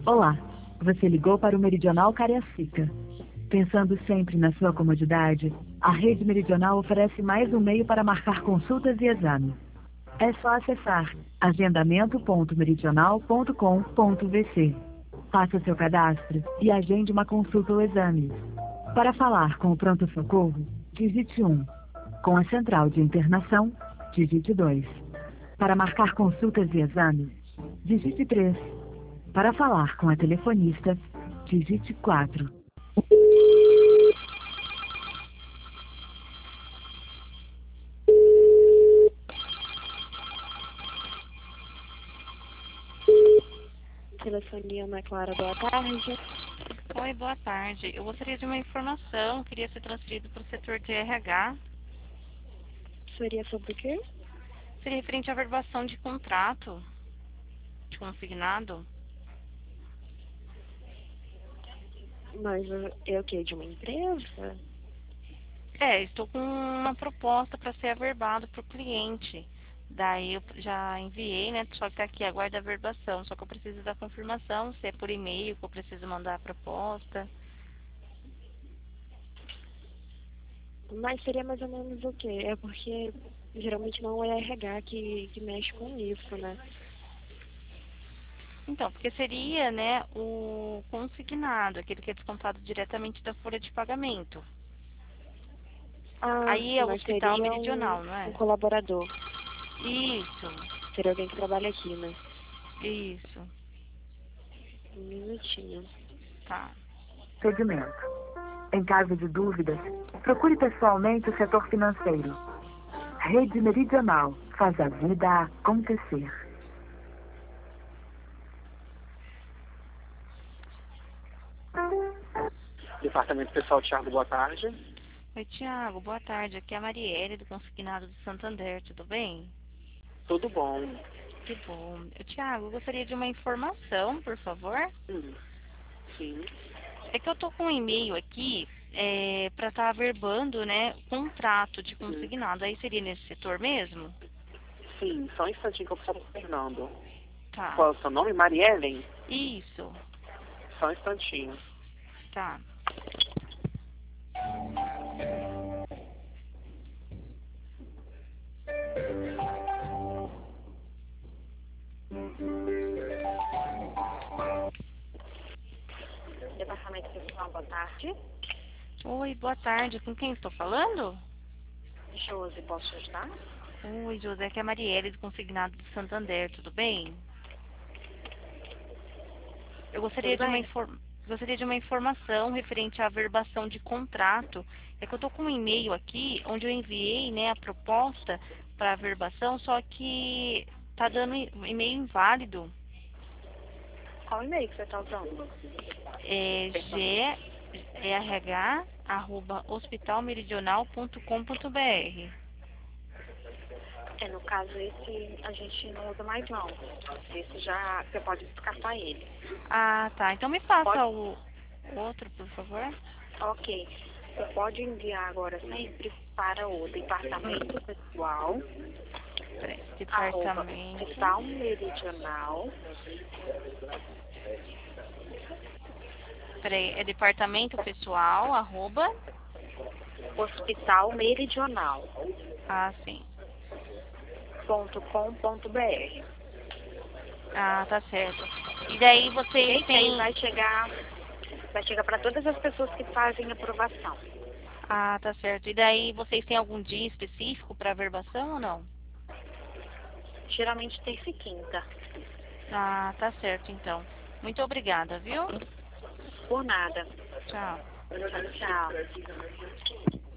Olá, você ligou para o Meridional Cariacica. Pensando sempre na sua comodidade, a Rede Meridional oferece mais um meio para marcar consultas e exames. É só acessar agendamento.meridional.com.vc. Faça seu cadastro e agende uma consulta ou exame. Para falar com o pronto-socorro, digite 1. Com a central de internação, digite 2. Para marcar consultas e exames, digite 3. Para falar com a telefonista, digite 4. Telefonia Ana Clara, boa tarde. Oi, boa tarde. Eu gostaria de uma informação, queria ser transferido para o setor de RH. Seria sobre o quê? Seria referente à averbação de contrato de consignado. Mas é o quê? De uma empresa? Estou com uma proposta para ser averbado para o cliente. Daí eu já enviei, né? Só que tá aqui, aguarda a averbação. Só que eu preciso da confirmação, se é por e-mail que eu preciso mandar a proposta. Mas seria mais ou menos o quê? É porque geralmente não é RH que mexe com isso, né? Então, porque seria, né, o consignado, aquele que é descontado diretamente da folha de pagamento. Ah, Aí é o mas Hospital seria Meridional, não um é? colaborador. Isso, Seria alguém que trabalha aqui, né? isso, Um minutinho. tá. Segmento. Em caso de dúvidas, procure pessoalmente o setor financeiro. Rede Meridional faz a vida acontecer. Departamento Pessoal Thiago, boa tarde. Oi, Tiago, boa tarde. Aqui é a Marielle, do Consignado do Santander, tudo bem? Tudo bom? Que bom. Tiago, eu gostaria de uma informação, por favor. Hum, sim, É que eu tô com um e-mail aqui para estar averbando, né, contrato de sim. consignado. Aí seria nesse setor mesmo? Sim, só um instantinho que eu preciso Fernando. Tá. Qual é o seu nome? Mariellen? Isso, Só um instantinho. tá. Departamento Pessoal, boa tarde. Oi, boa tarde. Com quem estou falando? Josi, posso te ajudar? Oi, José, aqui é a Marielle, do Consignado do Santander, tudo bem? Eu Tudo bem? gostaria de uma informação referente à averbação de contrato. É que eu estou com um e-mail aqui onde eu enviei, né, a proposta para averbação, só que tá dando e-mail inválido. Qual e-mail que você está usando? É grh@hospitalmeridional.com.br. No caso, esse a gente não usa mais não. Esse já, você pode descartar ele. Ah, tá. Então me passa Pode? o outro, por favor. Ok. Você pode enviar agora sempre para o departamento pessoal, Peraí, arroba departamento. hospital meridional, Peraí, é departamento pessoal, arroba. hospital meridional Ah, sim. ponto com.br. Ah, tá certo. E daí vocês Ok? Que aí têm. vai chegar para todas as pessoas que fazem aprovação. Ah, tá certo. E daí vocês têm algum dia específico para averbação ou não? Geralmente terça e quinta. Ah, tá certo então. Muito obrigada, viu? Por nada. Tchau. Tchau, tchau.